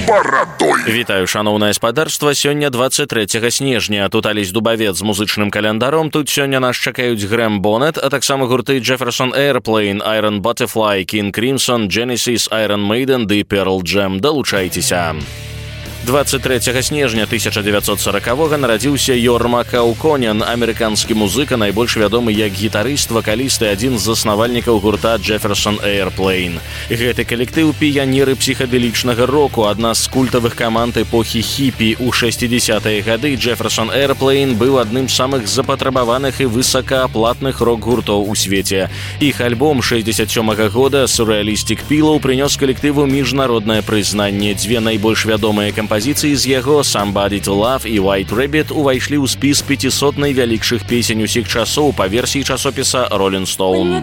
барадой. Вітаю, шаноўнае спадарства. Сёння 23 снежня. Тут Алесь Дубавец з музычным календаром. Тут сёння нас чакаюць Грэм Бонет, а таксама гурты Jefferson Airplane, Iron Butterfly, King Crimson, Genesis, Iron Maiden ды Pearl Jam. Далучайцеся. 23 снежня 1940-го нарадзіўся Йорма Кауконен, амерыканскі музыка, найбольш вядомы як гітарыст, вакаліст і адзін з заснавальнікаў гурта Jefferson Airplane. Гэты калектыў піянеры псіхадэлічнага року, адна з культавых каманд эпохі хіпі. У 60-е гады Jefferson Airplane быў адным з самых запатрабаваных і высокааплатных рок-гуртоў у свеце. Іх альбом 67-го года Surrealistic Pillow прынёс калектыву міжнароднае прызнанне. Дзве найбольш вядомыя кампазіцыі з яго «Somebody to Love» і «White Rabbit» увайшлі ў спіс 500 найвялікшых песень усіх часоў па версіі часопіса «Rolling Stone».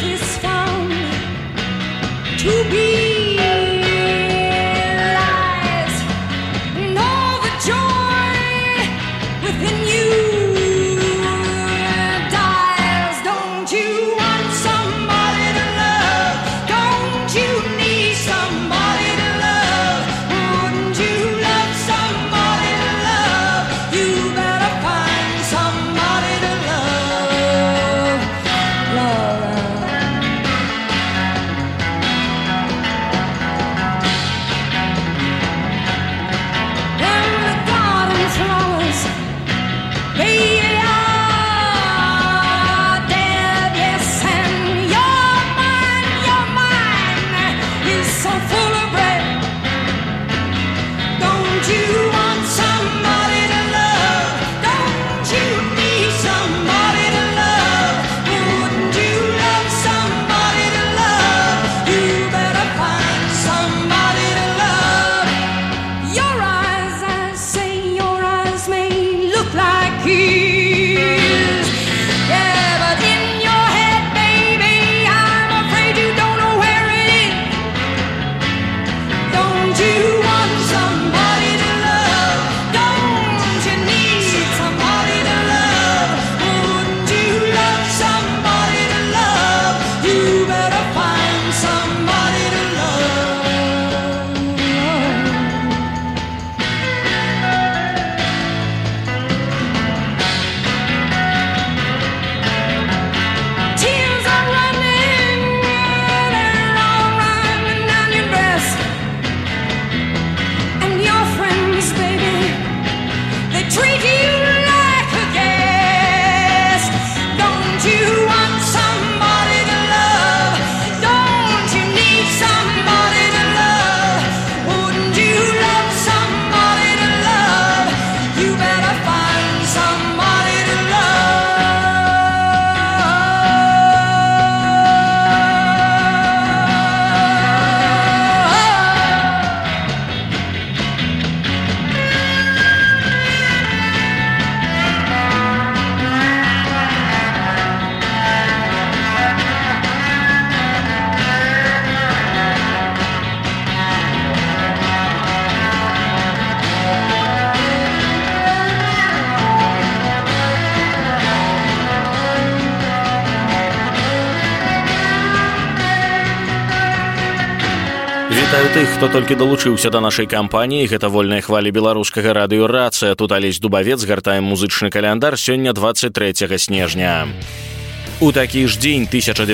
Вітаю тых, хто толькі далучыўся да нашай кампаніі. Гэта вольная хваля беларускага радыё «Рацыя». Тут Алесь Дубавец, гартаем музычны каляндар. Сёння 23 снежня. У такі ж дзень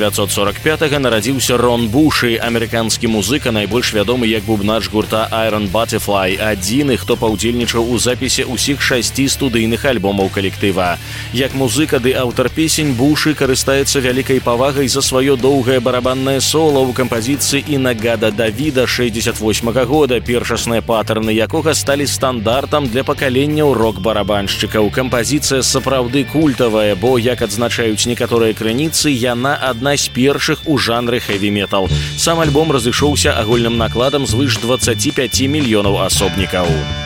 1945-го нарадзіўся Рон Буши, амерыканскі музыка, найбольш вядомы як бубнач гурта Iron Butterfly, адзіны, хто паўдзельнічаў у запісе ўсіх 6 студыйных альбомаў калектыва. Як музыка ды аўтар песень, Буши карыстаецца вялікай павагай за сваё доўгае барабаннае соло ў кампазіцыі «Инагада Давида» 68-го года, першасныя паттерны якога сталі стандартам для пакаленняў рок-барабаншчыкаў. Кампазіцыя сапраўды культавая, бо, як адзначаюць некаторыя крыніцы, яна адна з першых у жанры хэві-метал. Сам альбом разышоўся агульным накладам звыш 25 мільёнаў асобнікаў.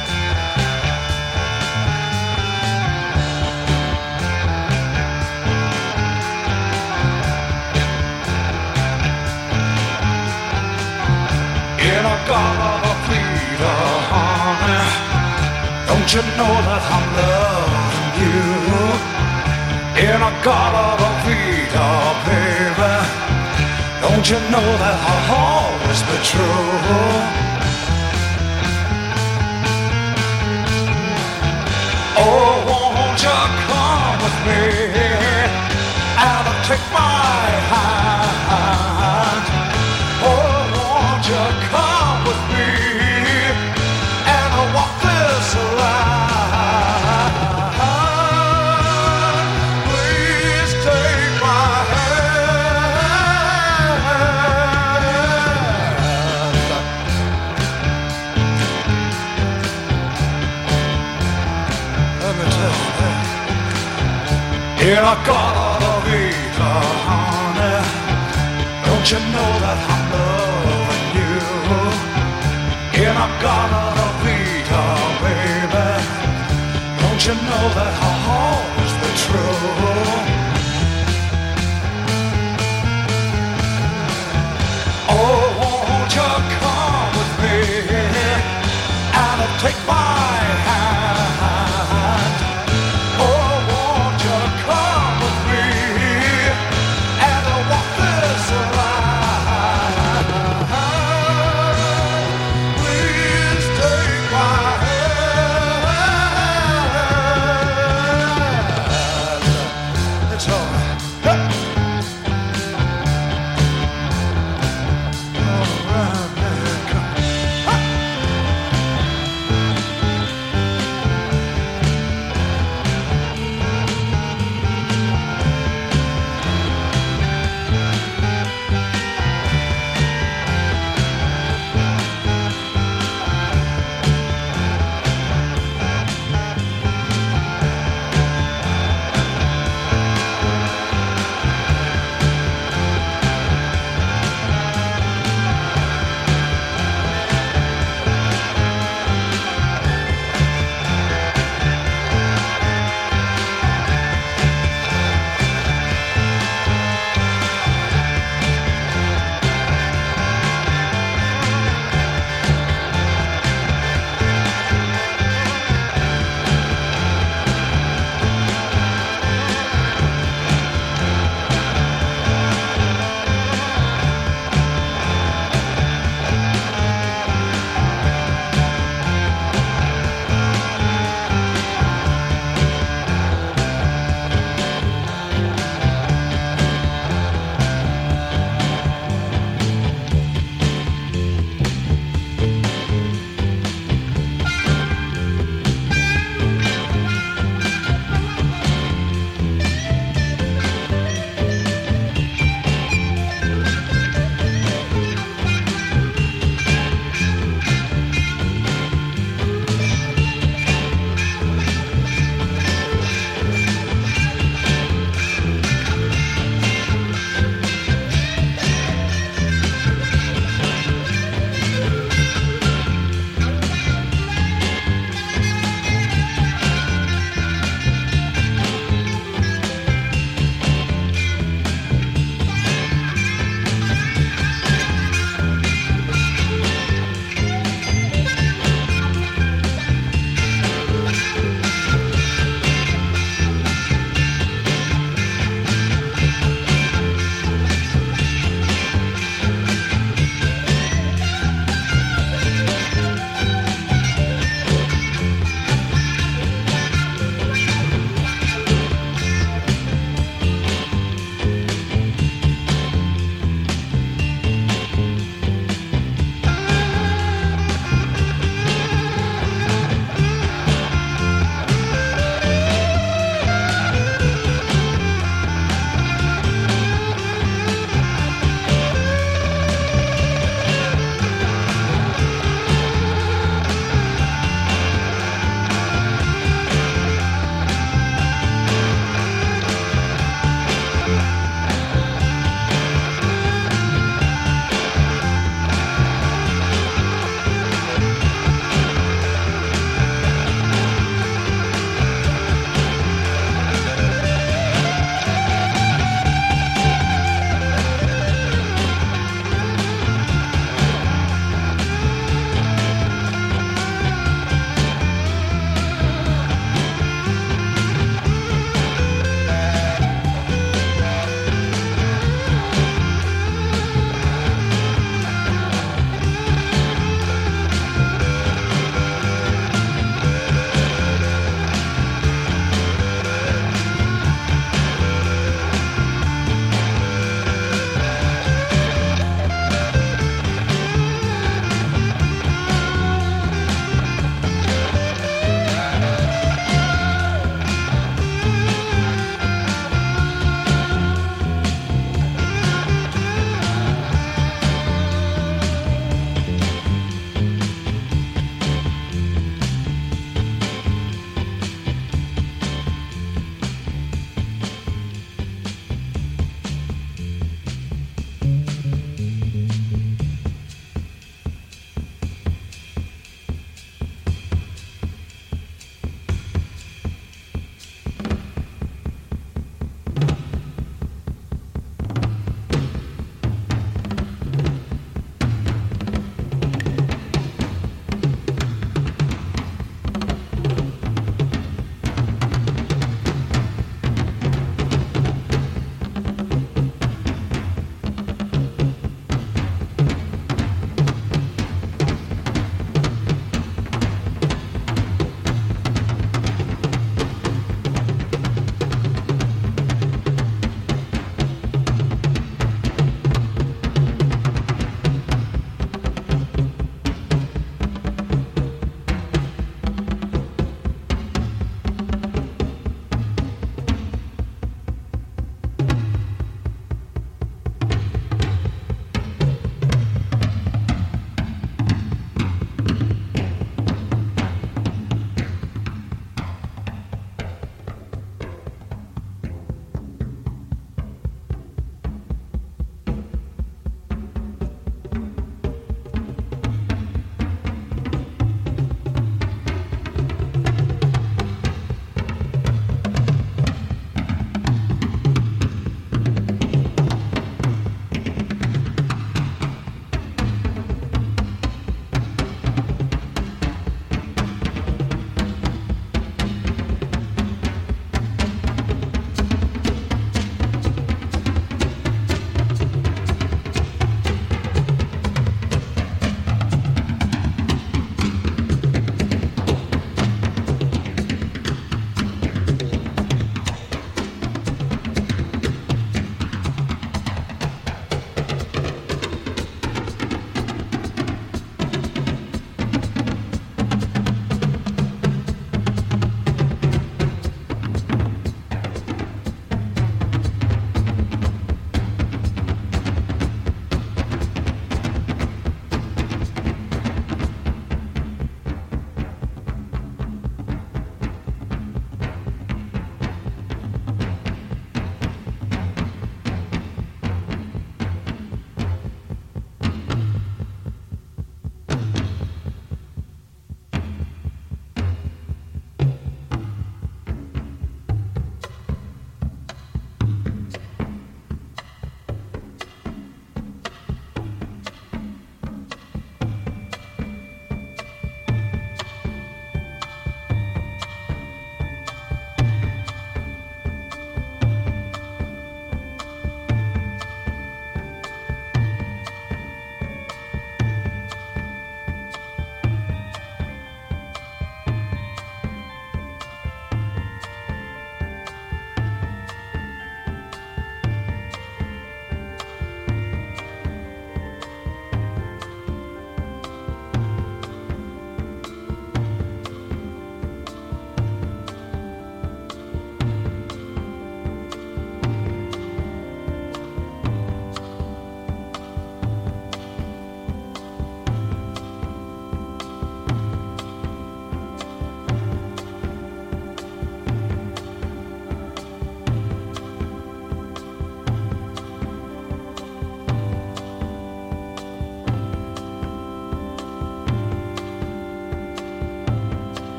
Don't you know that I'm loving you? In a garden of freedom, baby. Don't you know that I'll always be true? with me and take my hand. Oh, won't you come with me and walk this line? Please take my hand. Let me tell you, in a Colorado Vita, honey, don't you know that I'm loving you? In a Colorado Vita, baby, don't you know that I'll always be true? Oh, won't you come with me and take my hand? Oh, won't you come with me and walk this line? Please take my hand.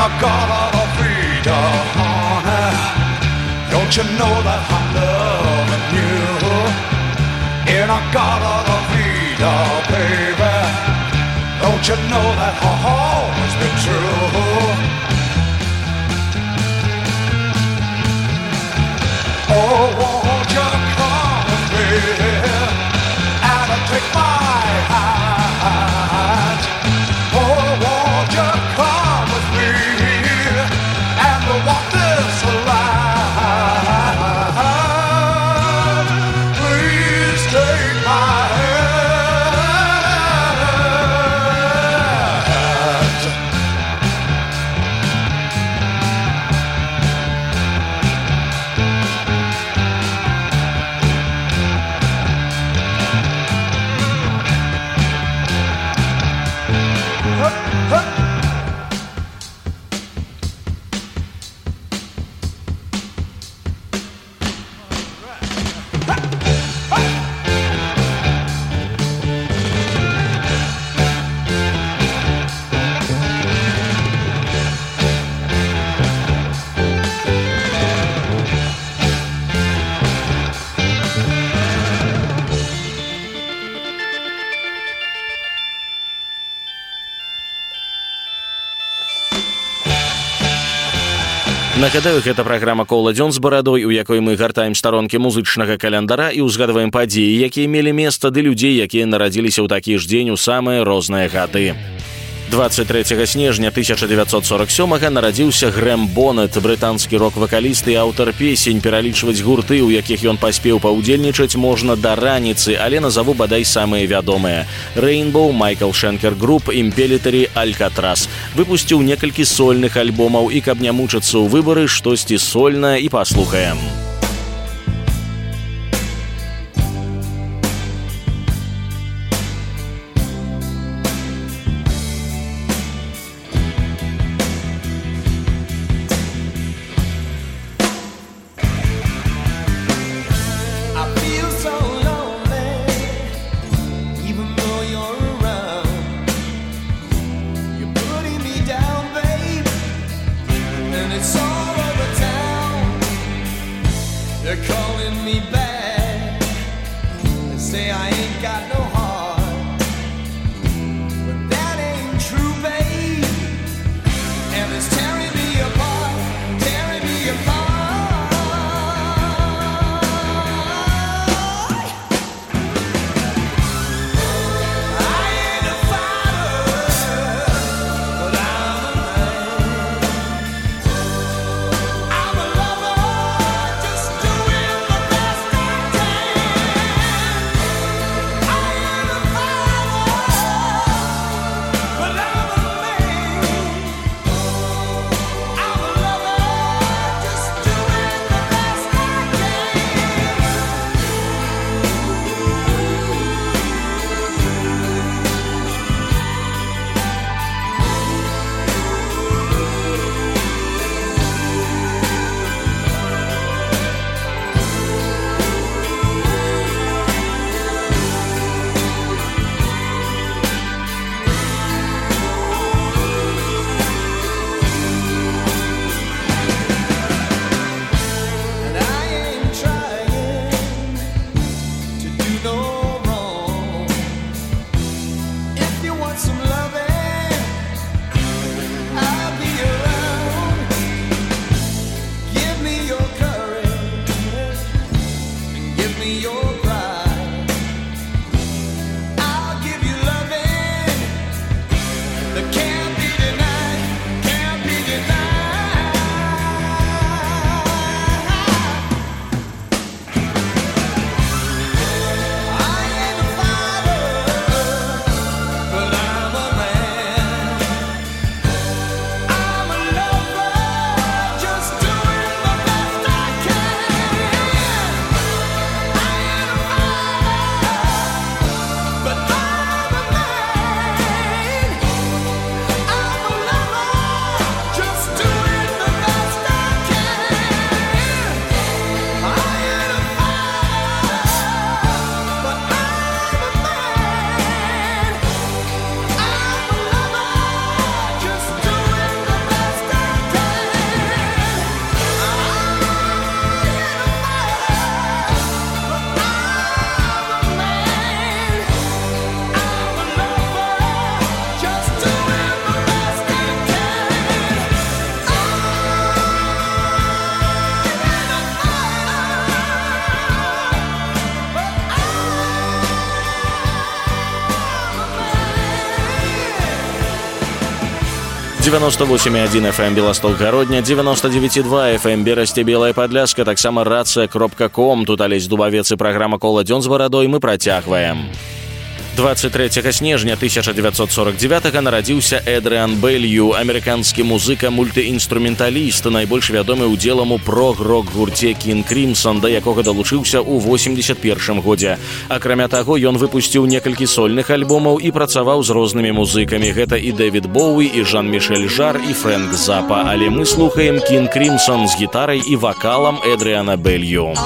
a garden of freedom, honey. Don't you know that I'm loving you? In a garden of freedom, baby. Don't you know that I've always been true? Oh, won't you come with me and take my hand? Oh, won't you come with me and walk this line? Please take my hand. Нагадаю, гэта праграма «Кола дзён з барадой», у якой мы гартаем старонкі музычнага календара і ўзгадваем падзеі, якія мелі месца, ды людзей, якія нарадзіліся ў такі ж дзень у самыя розныя гады. 23 снежня 1947 нарадзіўся Грэм Бонет, брытанскі рок-вакаліст і аўтар песень. Пералічваць гурты, у якіх ён паспеў паўдзельнічаць, можна да раніцы, але назаву бадай самыя вядомыя: Rainbow, Michael Schenker Group, Impellitteri, Alcatraz. Выпусціў некалькі сольных альбомаў, і каб не мучыцца ў выбары, штосьці сольнае і паслухаем. 98,1 FM Белосток Гародня, 99,2 FM Берасці Белая Падляшка, таксама рацыя.ком. Тут Алесь Дубавец і праграма «Кола дзён з барадой» мы працягваем. 23 снежня 1949 нарадзіўся Эдрыан Бэлью, амерыканскі музыка-мультыінструменталіст, найбольш вядомы ўдзелам у прог-рок-гурце King Crimson, да якога далучыўся ў 81 годзе. Акрамя таго, ён выпусціў некалькі сольных альбомаў і працаваў з рознымі музыкамі. Гэта і Дэвід Боуі, і Жан-Мішэль Жар, і Фрэнк Запа. Але мы слухаем King Crimson з гітарай і вакалам Эдрыана Бэлью.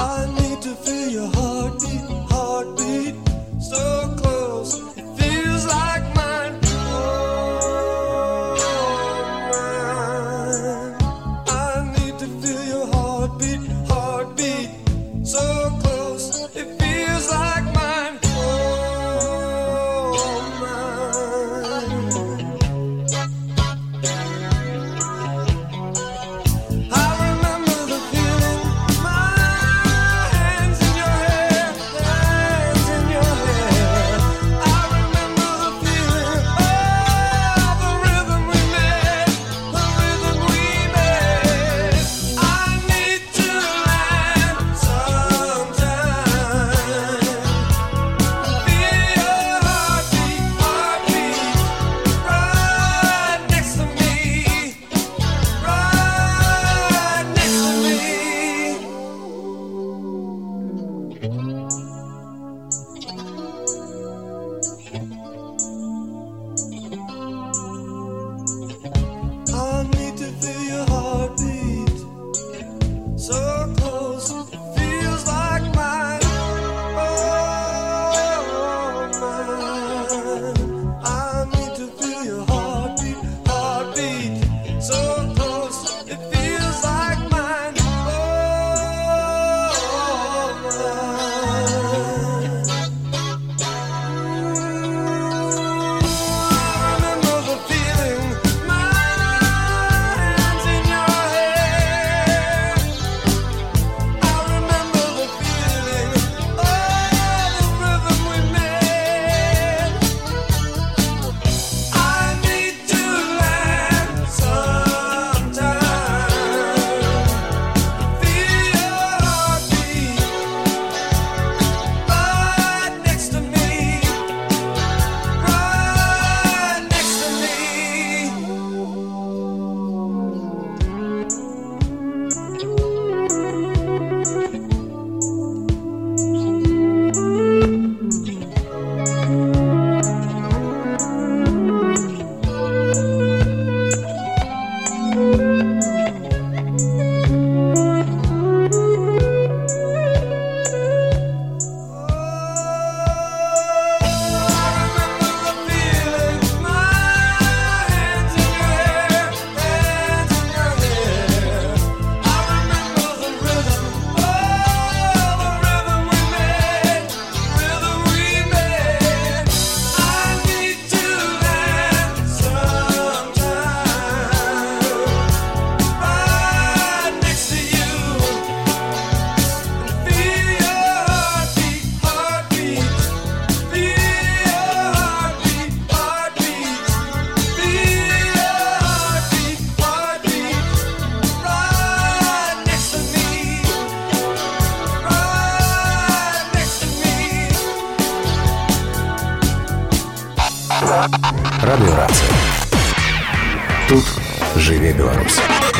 Радыёрацыя. Тут жыве Беларусь.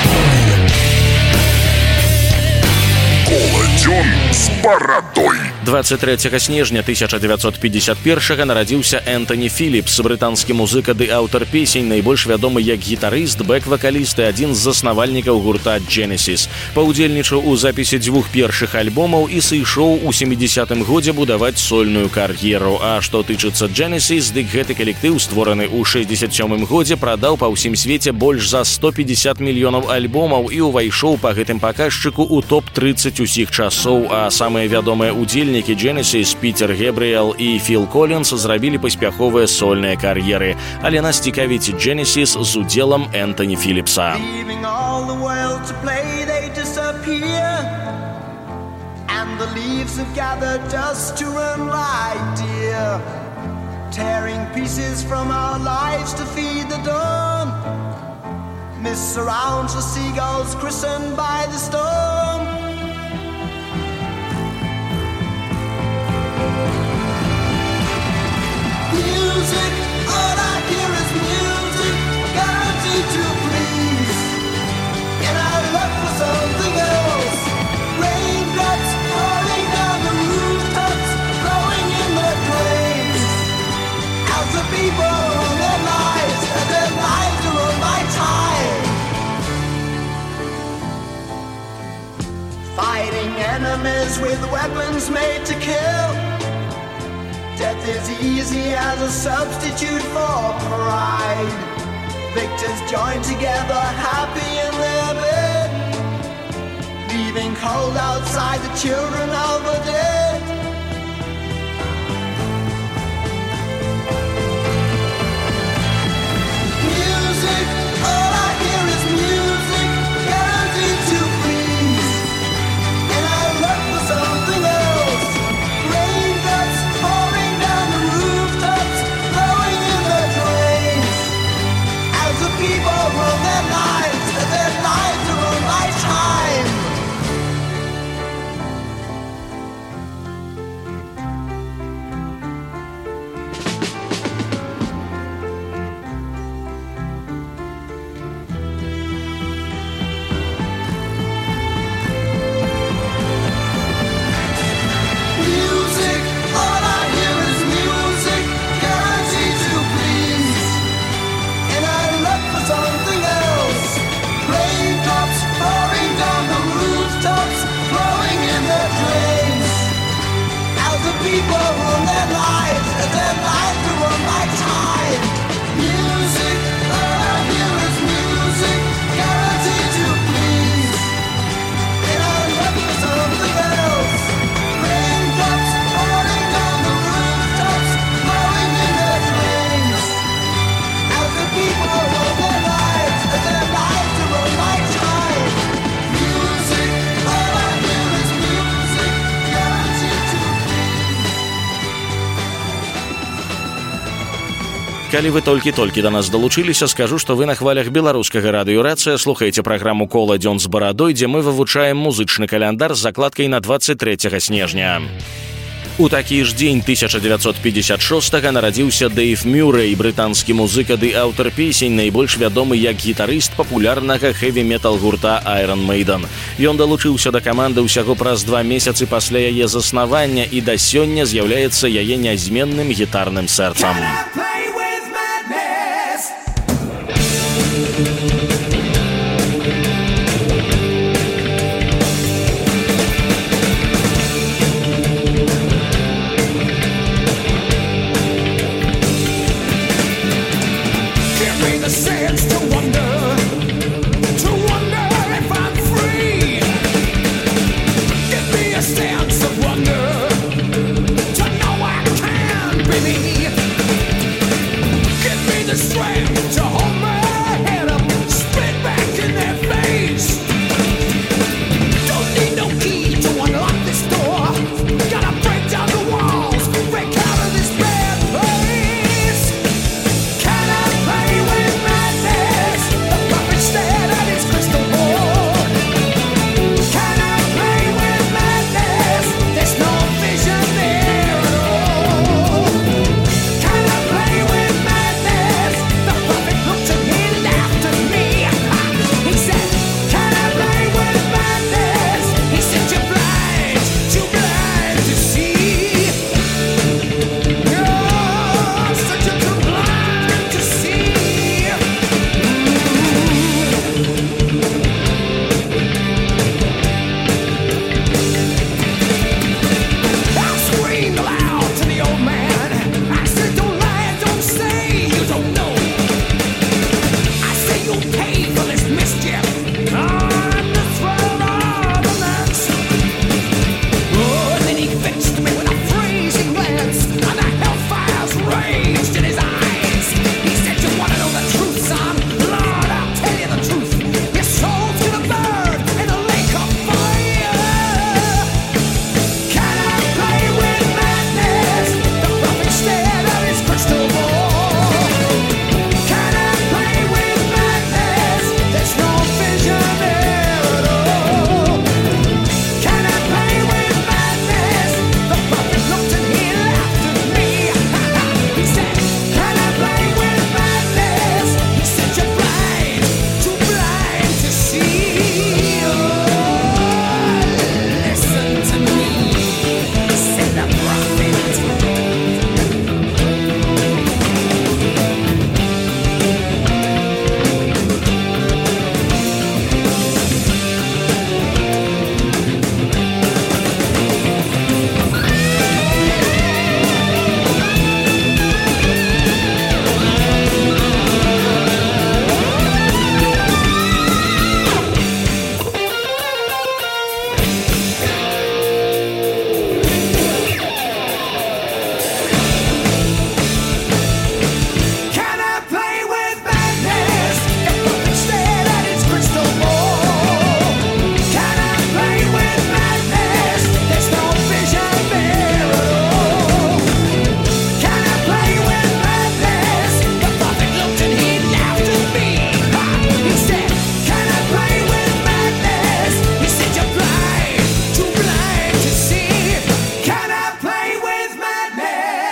Кола дзён з барадой. 23 снежня 1951 нарадзіўся Энтоні Філіпс, брытанскі музыка ды аўтар песень, найбольш вядомы як гітарыст, бэк-вакаліст і адзін з заснавальнікаў гурта Genesis. Паўдзельнічаў у запісе дзвюх першых альбомаў і сышоў у 70-м годзе будаваць сольную кар'еру. А што тычыцца Genesis, дык гэты калектыў, створаны ў 67-м годзе, прадаў па ўсім свеце больш за 150 мільёнаў альбомаў і ўвайшоў па гэтым паказчыку ў топ-30 усіх часоў, а самыя вядомыя удзельнікі Genesis, Пітер Гэбрыэл і Філ Колінс зрабілі паспяховыя сольныя кар'еры. Але нас цікавіць Genesis з удзелам Энтоні Філіпса. Mist surrounds the seagulls christened by the storm. Music, all I hear is music, guaranteed to please. And I look for something else. Raindrops falling down the rooftops, flowing in the drains. As the people run their lives, and their lives are run by time. Fighting enemies with weapons made to kill. Death is easy as a substitute for pride. Victors join together, happy in their bed, leaving cold outside the children of the dead. Music, all I hear is music, guaranteed to please. And I look for something else. Raindrops pouring down the rooftops, flowing in the drains. As the people run their lives, and their lives are run by time. Music, all I hear is music, guaranteed to please. And I look for something else. Raindrops pouring down the rooftops, flowing in the drains. As the people run their lives, and their lives are run by time. Music, all I hear is music, guaranteed to please. And I look for something else. Raindrops pouring down the rooftops, flowing in the drains. As the people run their lives, and their lives are run by time. Music, all I hear is music, guaranteed to Калі вы толькі-толькі да нас далучыліся, скажу, што вы на хвалях беларускага радыёрацыя слухаеце праграму «Кола дзён з барадой», дзе мы вывучаем музычны каляндар з закладкай на 23 снежня. У такі ж дзень 1956-га нарадзіўся Дэйв Мюррэй, брытанскі музыка ды аўтар песень, найбольш вядомы як гітарыст папулярнага хэві-метал гурта Iron Maiden. Ён далучыўся да каманды ўсяго праз 2 месяцы пасля яе заснавання і да сёння з'яўляецца яе нязменным гітарным сэрцам. Play with madness. Give me the sense to wonder if I'm free. Give me a sense of wonder to know I can be me.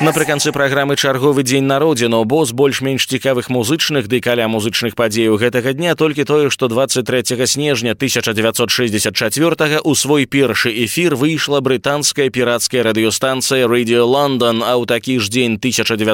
Напрыканцы праграмы чарговы дзень народзінаў, бо з больш-менш цікавых музычных ды каля музычных падзеяў гэтага дня толькі тое, што 23 снежня 1964 у свой першы эфір выйшла брытанская пірацкая радыёстанцыя Radio London, а ў такі ж дзень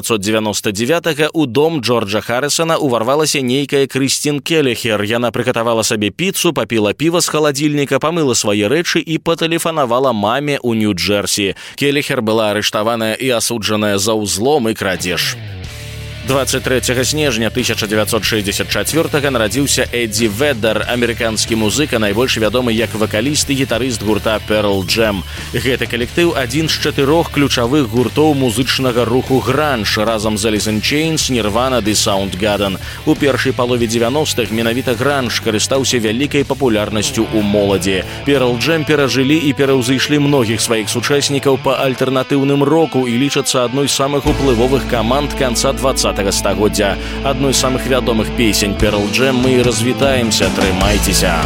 1999 у дом Джорджа Харрисона уварвалася нейкая Крыстін Келлихер. Яна прыгатавала сабе піцу, папіла піва з халадзільніка, памыла свае рэчы і патэлефанавала маме ў Нью-Джерсі. Келлихер была арыштаваная і асуджана за узлом и крадеж. 23 снежня 1964 нарадзіўся Эдді Веддер, амерыканскі музыка, найбольш вядомы як вакаліст і гітарыст гурта Pearl Jam. Гэты калектыў адзін з 4 ключавых гуртоў музычнага руху гранж разам з Alice in Chains, Nirvana ды Soundgarden. У першай палове 90-х менавіта гранж карыстаўся вялікай папулярнасцю ў моладзі. Pearl Jam перажылі і пераўзышлі многіх сваіх сучаснікаў па альтэрнатыўным року і лічацца адной з самых уплывовых каманд канца 20 стагоддзя. Адной з самых вядомых песень Pearl Jam мы і развітаемся. Трымайцеся!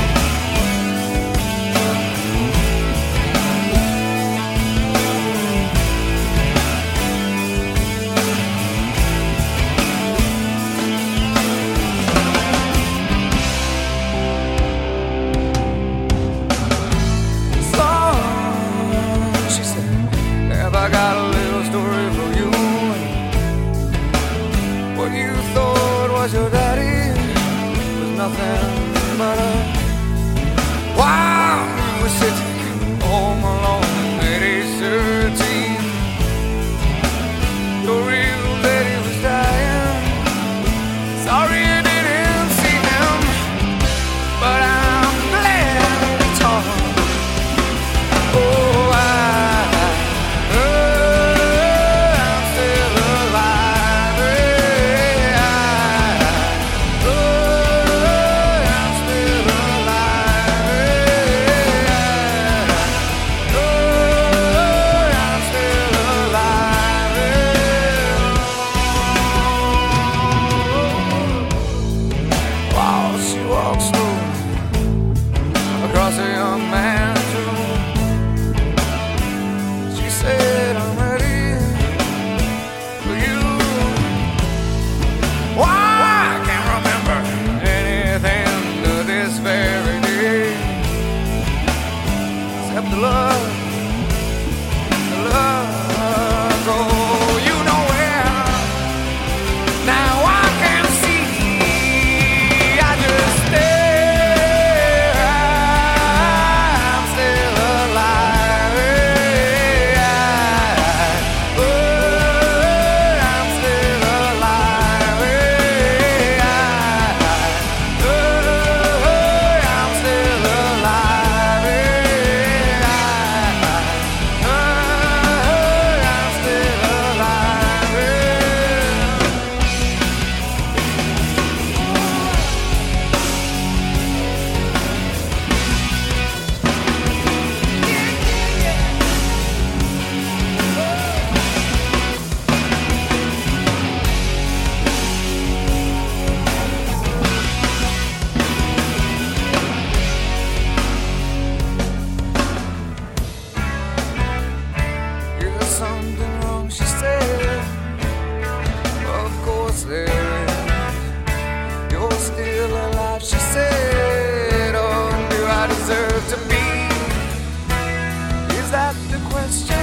To be, is that the question?